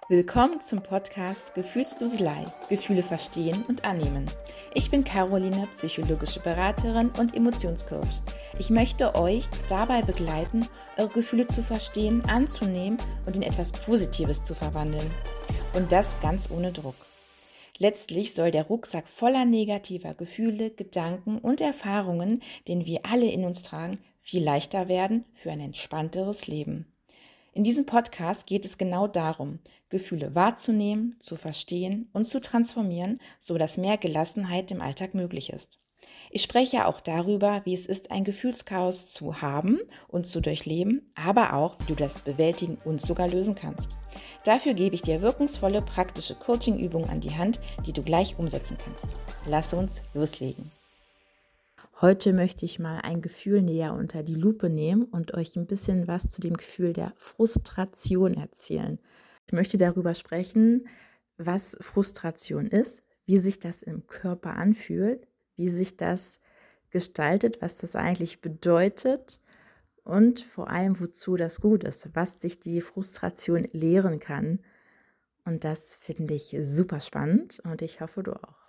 Willkommen zum Podcast Gefühlsduselei, Gefühle verstehen und annehmen. Ich bin Caroline, psychologische Beraterin und Emotionscoach. Ich möchte euch dabei begleiten, eure Gefühle zu verstehen, anzunehmen und in etwas Positives zu verwandeln. Und das ganz ohne Druck. Letztlich soll der Rucksack voller negativer Gefühle, Gedanken und Erfahrungen, den wir alle in uns tragen, viel leichter werden für ein entspannteres Leben. In diesem Podcast geht es genau darum, Gefühle wahrzunehmen, zu verstehen und zu transformieren, sodass mehr Gelassenheit im Alltag möglich ist. Ich spreche auch darüber, wie es ist, ein Gefühlschaos zu haben und zu durchleben, aber auch, wie du das bewältigen und sogar lösen kannst. Dafür gebe ich dir wirkungsvolle, praktische Coaching-Übungen an die Hand, die du gleich umsetzen kannst. Lass uns loslegen. Heute möchte ich mal ein Gefühl näher unter die Lupe nehmen und euch ein bisschen was zu dem Gefühl der Frustration erzählen. Ich möchte darüber sprechen, was Frustration ist, wie sich das im Körper anfühlt, wie sich das gestaltet, was das eigentlich bedeutet und vor allem, wozu das gut ist, was sich die Frustration lehren kann. Und das finde ich super spannend und ich hoffe, du auch.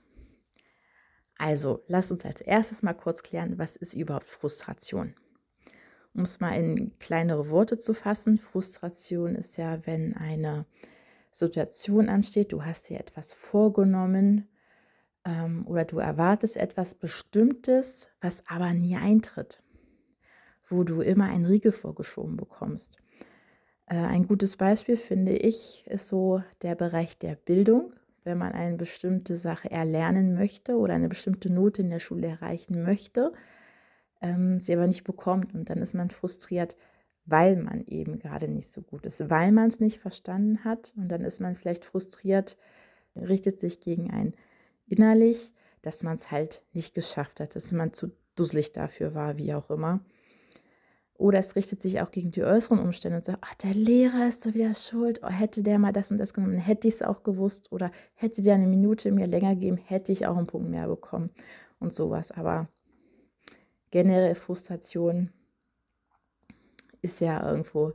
Also, lass uns als erstes mal kurz klären, was ist überhaupt Frustration? Um es mal in kleinere Worte zu fassen, Frustration ist ja, wenn eine Situation ansteht, du hast dir etwas vorgenommen oder du erwartest etwas Bestimmtes, was aber nie eintritt, wo du immer einen Riegel vorgeschoben bekommst. Ein gutes Beispiel, finde ich, ist so der Bereich der Bildung. Wenn man eine bestimmte Sache erlernen möchte oder eine bestimmte Note in der Schule erreichen möchte, sie aber nicht bekommt. Und dann ist man frustriert, weil man eben gerade nicht so gut ist, weil man es nicht verstanden hat. Und dann ist man vielleicht frustriert, richtet sich gegen einen innerlich, dass man es halt nicht geschafft hat, dass man zu dusselig dafür war, wie auch immer. Oder es richtet sich auch gegen die äußeren Umstände und sagt, ach, der Lehrer ist doch wieder schuld. Oh, hätte der mal das und das genommen, hätte ich es auch gewusst. Oder hätte der eine Minute mir länger gegeben, hätte ich auch einen Punkt mehr bekommen und sowas. Aber generell Frustration ist ja irgendwo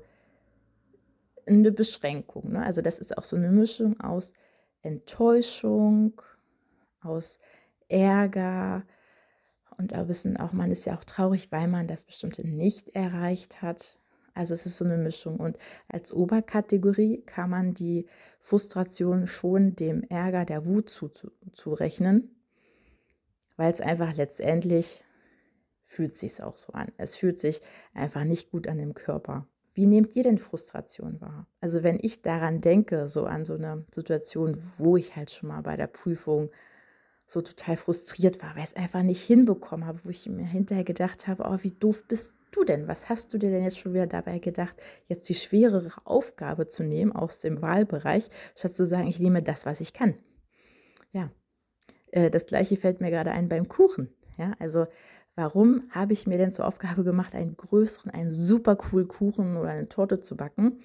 eine Beschränkung. Ne? Also das ist auch so eine Mischung aus Enttäuschung, aus Ärger und ein bisschen auch, man ist ja auch traurig, weil man das Bestimmte nicht erreicht hat. Also es ist so eine Mischung. Und als Oberkategorie kann man die Frustration schon dem Ärger, der Wut zurechnen, weil es einfach letztendlich fühlt sich auch so an. Es fühlt sich einfach nicht gut an dem Körper. Wie nehmt ihr denn Frustration wahr? Also wenn ich daran denke, so an so eine Situation, wo ich halt schon mal bei der Prüfung so total frustriert war, weil ich es einfach nicht hinbekommen habe, wo ich mir hinterher gedacht habe, oh, wie doof bist du denn? Was hast du dir denn jetzt schon wieder dabei gedacht, jetzt die schwerere Aufgabe zu nehmen aus dem Wahlbereich, statt zu sagen, ich nehme das, was ich kann. Ja, das Gleiche fällt mir gerade ein beim Kuchen. Ja, also warum habe ich mir denn zur Aufgabe gemacht, einen super coolen Kuchen oder eine Torte zu backen,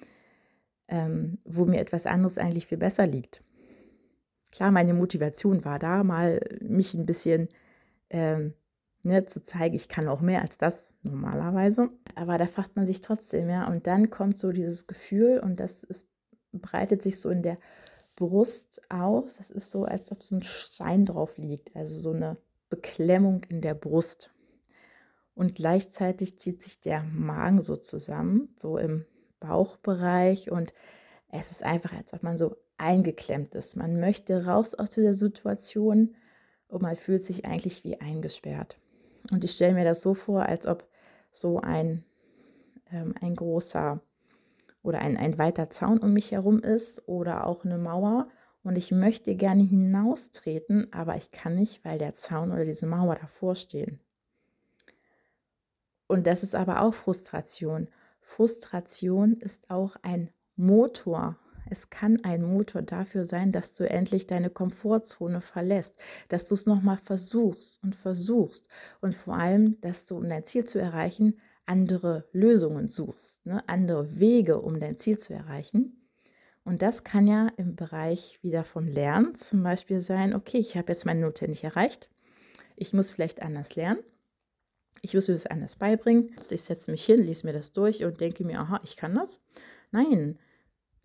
wo mir etwas anderes eigentlich viel besser liegt? Klar, meine Motivation war da, mal mich ein bisschen zu zeigen, ich kann auch mehr als das normalerweise. Aber da fragt man sich trotzdem, ja. Und dann kommt so dieses Gefühl und breitet sich so in der Brust aus. Das ist so, als ob so ein Stein drauf liegt, also so eine Beklemmung in der Brust. Und gleichzeitig zieht sich der Magen so zusammen, so im Bauchbereich. Und es ist einfach, als ob man so eingeklemmt ist. Man möchte raus aus dieser Situation und man fühlt sich eigentlich wie eingesperrt. Und ich stelle mir das so vor, als ob so ein großer oder ein weiter Zaun um mich herum ist oder auch eine Mauer und ich möchte gerne hinaustreten, aber ich kann nicht, weil der Zaun oder diese Mauer davor stehen. Und das ist aber auch Frustration. Frustration ist auch ein Motor. Es kann ein Motor dafür sein, dass du endlich deine Komfortzone verlässt, dass du es nochmal versuchst und vor allem, dass du, um dein Ziel zu erreichen, andere Lösungen suchst, ne? Andere Wege, um dein Ziel zu erreichen. Und das kann ja im Bereich wieder vom Lernen zum Beispiel sein, okay, ich habe jetzt meine Note nicht erreicht, ich muss vielleicht anders lernen. Ich muss mir das anders beibringen. Ich setze mich hin, lese mir das durch und denke mir, aha, ich kann das. Nein,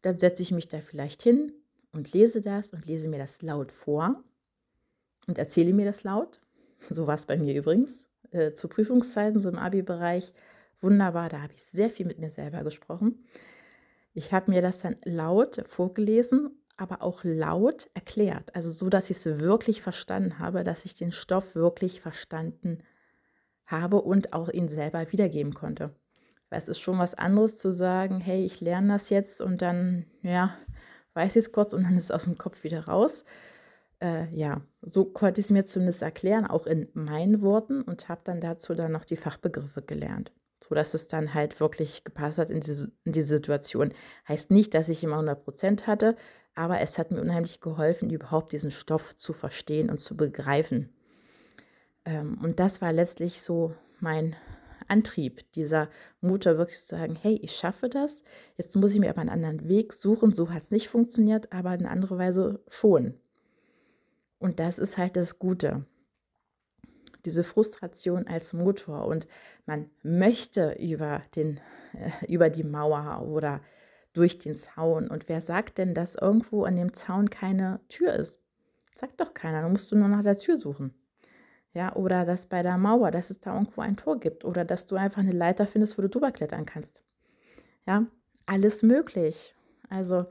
dann setze ich mich da vielleicht hin und lese das und lese mir das laut vor und erzähle mir das laut. So war es bei mir übrigens. Zu Prüfungszeiten, so im Abi-Bereich, wunderbar, da habe ich sehr viel mit mir selber gesprochen. Ich habe mir das dann laut vorgelesen, aber auch laut erklärt. Also so, dass ich es wirklich verstanden habe, dass ich den Stoff wirklich verstanden habe und auch ihn selber wiedergeben konnte. Weil es ist schon was anderes zu sagen, hey, ich lerne das jetzt und dann, ja, weiß ich es kurz und dann ist es aus dem Kopf wieder raus. Ja, so konnte ich es mir zumindest erklären, auch in meinen Worten, und habe dann dazu dann noch die Fachbegriffe gelernt, sodass es dann halt wirklich gepasst hat in die Situation. Heißt nicht, dass ich immer 100% hatte, aber es hat mir unheimlich geholfen, überhaupt diesen Stoff zu verstehen und zu begreifen. Und das war letztlich so mein Antrieb, dieser Motor, wirklich zu sagen, hey, ich schaffe das, jetzt muss ich mir aber einen anderen Weg suchen, so hat es nicht funktioniert, aber eine andere Weise schon. Und das ist halt das Gute, diese Frustration als Motor, und man möchte über die Mauer oder durch den Zaun, und wer sagt denn, dass irgendwo an dem Zaun keine Tür ist? Sagt doch keiner, dann musst du nur nach der Tür suchen. Ja, oder dass bei der Mauer, dass es da irgendwo ein Tor gibt oder dass du einfach eine Leiter findest, wo du drüber klettern kannst. Ja, alles möglich. Also,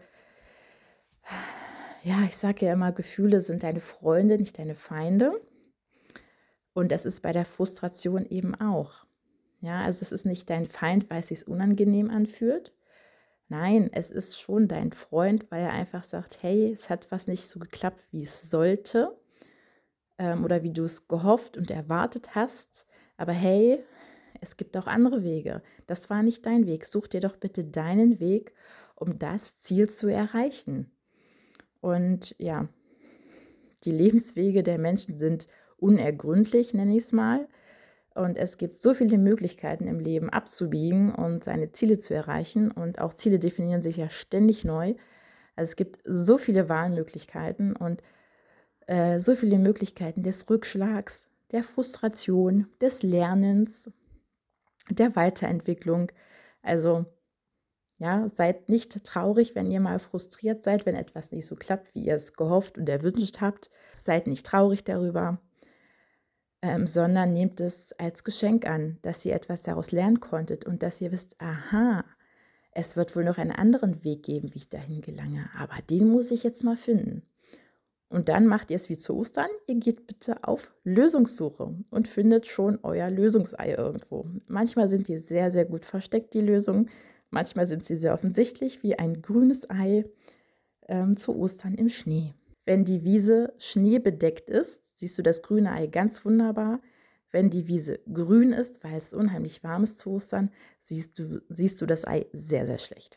ja, ich sage ja immer, Gefühle sind deine Freunde, nicht deine Feinde. Und das ist bei der Frustration eben auch. Ja, also es ist nicht dein Feind, weil es sich unangenehm anfühlt. Nein, es ist schon dein Freund, weil er einfach sagt, hey, es hat was nicht so geklappt, wie es sollte. Oder wie du es gehofft und erwartet hast. Aber hey, es gibt auch andere Wege. Das war nicht dein Weg. Such dir doch bitte deinen Weg, um das Ziel zu erreichen. Und ja, die Lebenswege der Menschen sind unergründlich, nenne ich es mal. Und es gibt so viele Möglichkeiten im Leben abzubiegen und seine Ziele zu erreichen. Und auch Ziele definieren sich ja ständig neu. Also es gibt so viele Wahlmöglichkeiten und so viele Möglichkeiten des Rückschlags, der Frustration, des Lernens, der Weiterentwicklung. Also ja, seid nicht traurig, wenn ihr mal frustriert seid, wenn etwas nicht so klappt, wie ihr es gehofft und erwünscht habt. Seid nicht traurig darüber, sondern nehmt es als Geschenk an, dass ihr etwas daraus lernen konntet und dass ihr wisst, aha, es wird wohl noch einen anderen Weg geben, wie ich dahin gelange, aber den muss ich jetzt mal finden. Und dann macht ihr es wie zu Ostern, ihr geht bitte auf Lösungssuche und findet schon euer Lösungsei irgendwo. Manchmal sind die sehr, sehr gut versteckt, die Lösungen. Manchmal sind sie sehr offensichtlich, wie ein grünes Ei zu Ostern im Schnee. Wenn die Wiese schneebedeckt ist, siehst du das grüne Ei ganz wunderbar. Wenn die Wiese grün ist, weil es unheimlich warm ist zu Ostern, siehst du das Ei sehr, sehr schlecht.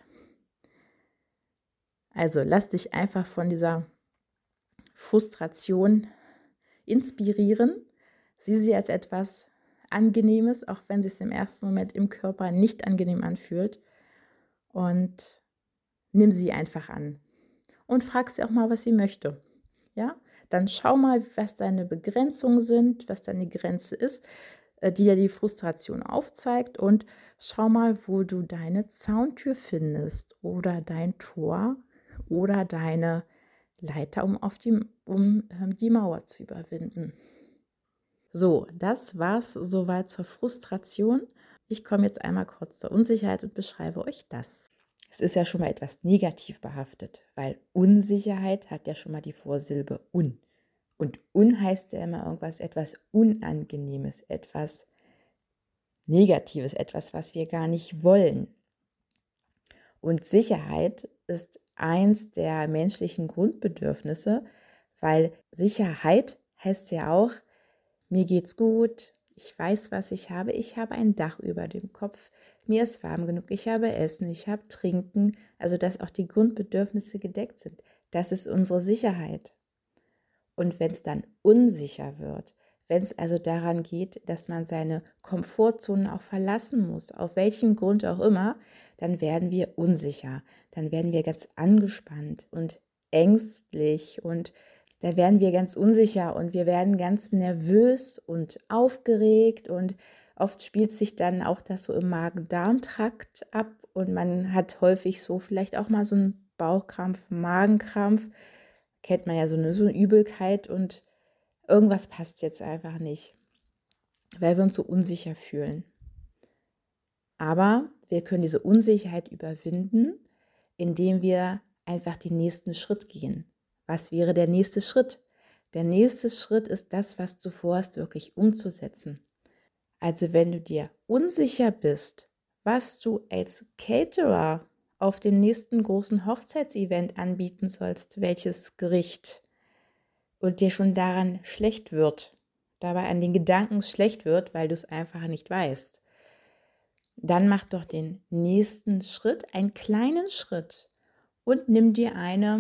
Also lass dich einfach von dieser Frustration inspirieren. Sieh sie als etwas Angenehmes, auch wenn es sich im ersten Moment im Körper nicht angenehm anfühlt. Und nimm sie einfach an. Und frag sie auch mal, was sie möchte. Ja? Dann schau mal, was deine Begrenzungen sind, was deine Grenze ist, die dir die Frustration aufzeigt. Und schau mal, wo du deine Zauntür findest oder dein Tor oder deine Leiter, um die Mauer zu überwinden. So, das war's soweit zur Frustration. Ich komme jetzt einmal kurz zur Unsicherheit und beschreibe euch das. Es ist ja schon mal etwas negativ behaftet, weil Unsicherheit hat ja schon mal die Vorsilbe un. Und un heißt ja immer etwas Unangenehmes, etwas Negatives, etwas, was wir gar nicht wollen. Und Sicherheit ist eins der menschlichen Grundbedürfnisse, weil Sicherheit heißt ja auch, mir geht's gut, ich weiß, was ich habe ein Dach über dem Kopf, mir ist warm genug, ich habe Essen, ich habe Trinken, also dass auch die Grundbedürfnisse gedeckt sind. Das ist unsere Sicherheit. Und wenn es dann unsicher wird, wenn es also daran geht, dass man seine Komfortzone auch verlassen muss, auf welchem Grund auch immer, dann werden wir unsicher, dann werden wir ganz angespannt und ängstlich und da werden wir ganz unsicher und wir werden ganz nervös und aufgeregt und oft spielt sich dann auch das so im Magen-Darm-Trakt ab und man hat häufig so vielleicht auch mal so ein Bauchkrampf, Magenkrampf, kennt man ja so eine Übelkeit und irgendwas passt jetzt einfach nicht, weil wir uns so unsicher fühlen. Aber wir können diese Unsicherheit überwinden, indem wir einfach den nächsten Schritt gehen. Was wäre der nächste Schritt? Der nächste Schritt ist das, was du vorhast, wirklich umzusetzen. Also wenn du dir unsicher bist, was du als Caterer auf dem nächsten großen Hochzeitsevent anbieten sollst, welches Gericht, und dir schon daran schlecht wird, dabei an den Gedanken schlecht wird, weil du es einfach nicht weißt, dann mach doch den nächsten Schritt, einen kleinen Schritt, und nimm dir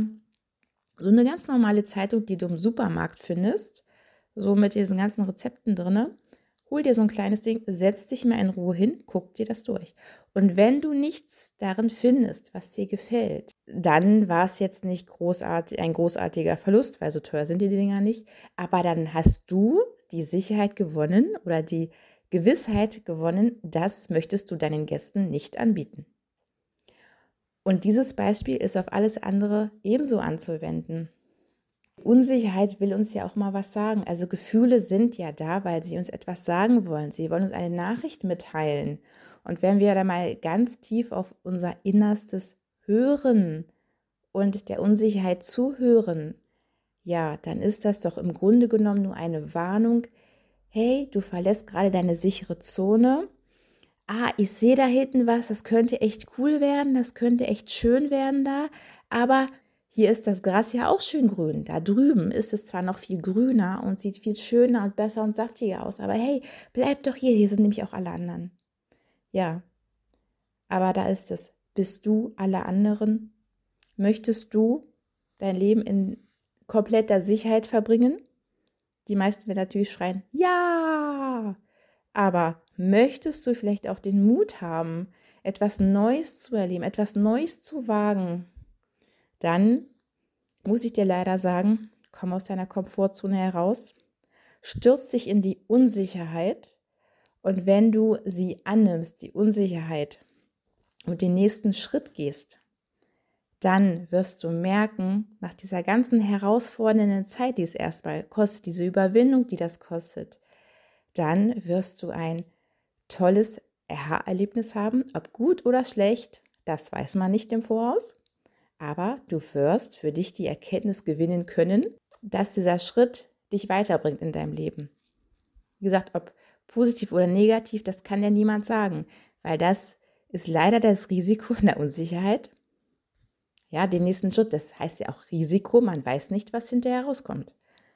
so eine ganz normale Zeitung, die du im Supermarkt findest, so mit diesen ganzen Rezepten drin. Hol dir so ein kleines Ding, setz dich mal in Ruhe hin, guck dir das durch. Und wenn du nichts darin findest, was dir gefällt, dann war es jetzt nicht ein großartiger Verlust, weil so teuer sind die Dinger nicht. Aber dann hast du die Sicherheit gewonnen oder die Gewissheit gewonnen, das möchtest du deinen Gästen nicht anbieten. Und dieses Beispiel ist auf alles andere ebenso anzuwenden. Unsicherheit will uns ja auch mal was sagen. Also Gefühle sind ja da, weil sie uns etwas sagen wollen. Sie wollen uns eine Nachricht mitteilen. Und wenn wir da mal ganz tief auf unser Innerstes hören und der Unsicherheit zuhören, ja, dann ist das doch im Grunde genommen nur eine Warnung. Hey, du verlässt gerade deine sichere Zone. Ich sehe da hinten was, das könnte echt cool werden, das könnte echt schön werden da, aber hier ist das Gras ja auch schön grün. Da drüben ist es zwar noch viel grüner und sieht viel schöner und besser und saftiger aus, aber hey, bleib doch hier sind nämlich auch alle anderen. Ja, aber da ist es. Bist du alle anderen? Möchtest du dein Leben in kompletter Sicherheit verbringen? Die meisten werden natürlich schreien, ja! Aber möchtest du vielleicht auch den Mut haben, etwas Neues zu erleben, etwas Neues zu wagen? Dann muss ich dir leider sagen, komm aus deiner Komfortzone heraus, stürz dich in die Unsicherheit, und wenn du sie annimmst, die Unsicherheit, und den nächsten Schritt gehst, dann wirst du merken, nach dieser ganzen herausfordernden Zeit, die es erstmal kostet, diese Überwindung, die das kostet, dann wirst du ein tolles Aha-Erlebnis haben, ob gut oder schlecht, das weiß man nicht im Voraus, aber du wirst für dich die Erkenntnis gewinnen können, dass dieser Schritt dich weiterbringt in deinem Leben. Wie gesagt, ob positiv oder negativ, das kann ja niemand sagen, weil das ist leider das Risiko in der Unsicherheit. Ja, den nächsten Schritt, das heißt ja auch Risiko, man weiß nicht, was hinterher rauskommt.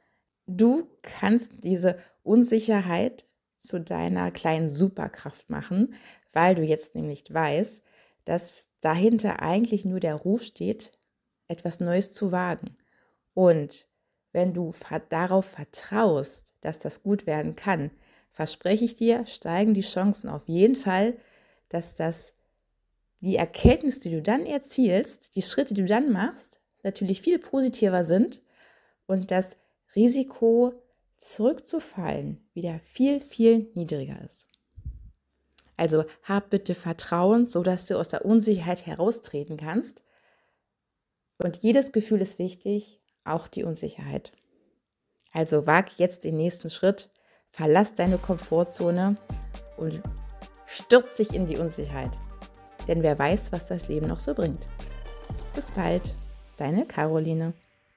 Du kannst diese Unsicherheit zu deiner kleinen Superkraft machen, weil du jetzt nämlich weißt, dass dahinter eigentlich nur der Ruf steht, etwas Neues zu wagen. Und wenn du darauf vertraust, dass das gut werden kann, verspreche ich dir, steigen die Chancen auf jeden Fall, dass die Erkenntnis, die du dann erzielst, die Schritte, die du dann machst, natürlich viel positiver sind und das Risiko, zurückzufallen, wieder viel, viel niedriger ist. Also hab bitte Vertrauen, sodass du aus der Unsicherheit heraustreten kannst. Und jedes Gefühl ist wichtig, auch die Unsicherheit. Also wag jetzt den nächsten Schritt, verlass deine Komfortzone und stürz dich in die Unsicherheit. Denn wer weiß, was das Leben noch so bringt. Bis bald, deine Caroline.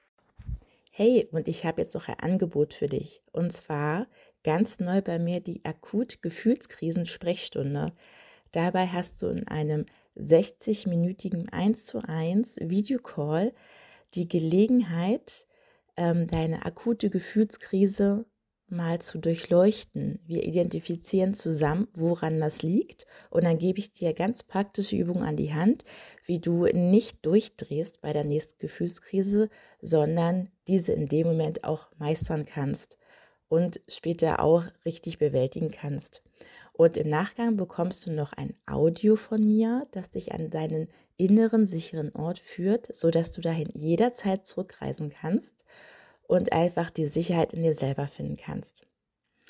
Hey, und ich habe jetzt noch ein Angebot für dich. Und zwar ganz neu bei mir die Akut-Gefühlskrisen-Sprechstunde. Dabei hast du in einem 60-minütigen 1:1 Videocall die Gelegenheit, deine akute Gefühlskrise mal zu durchleuchten. Wir identifizieren zusammen, woran das liegt, und dann gebe ich dir ganz praktische Übungen an die Hand, wie du nicht durchdrehst bei der nächsten Gefühlskrise, sondern diese in dem Moment auch meistern kannst und später auch richtig bewältigen kannst. Und im Nachgang bekommst du noch ein Audio von mir, das dich an deinen inneren sicheren Ort führt, sodass du dahin jederzeit zurückreisen kannst und einfach die Sicherheit in dir selber finden kannst.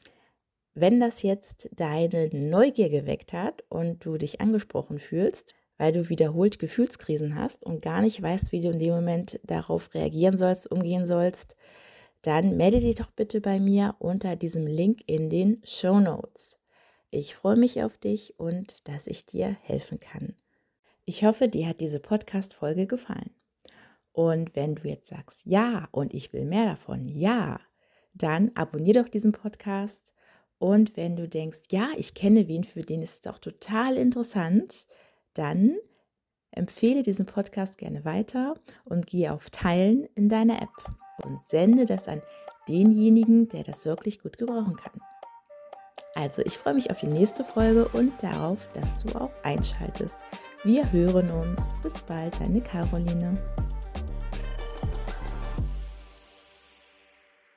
Wenn das jetzt deine Neugier geweckt hat und du dich angesprochen fühlst, weil du wiederholt Gefühlskrisen hast und gar nicht weißt, wie du in dem Moment darauf reagieren sollst, umgehen sollst, dann melde dich doch bitte bei mir unter diesem Link in den Shownotes. Ich freue mich auf dich und dass ich dir helfen kann. Ich hoffe, dir hat diese Podcast-Folge gefallen. Und wenn du jetzt sagst, ja, und ich will mehr davon, ja, dann abonniere doch diesen Podcast. Und wenn du denkst, ja, ich kenne wen, für den ist es auch total interessant, dann empfehle diesen Podcast gerne weiter und gehe auf Teilen in deiner App und sende das an denjenigen, der das wirklich gut gebrauchen kann. Also, ich freue mich auf die nächste Folge und darauf, dass du auch einschaltest. Wir hören uns. Bis bald, deine Caroline.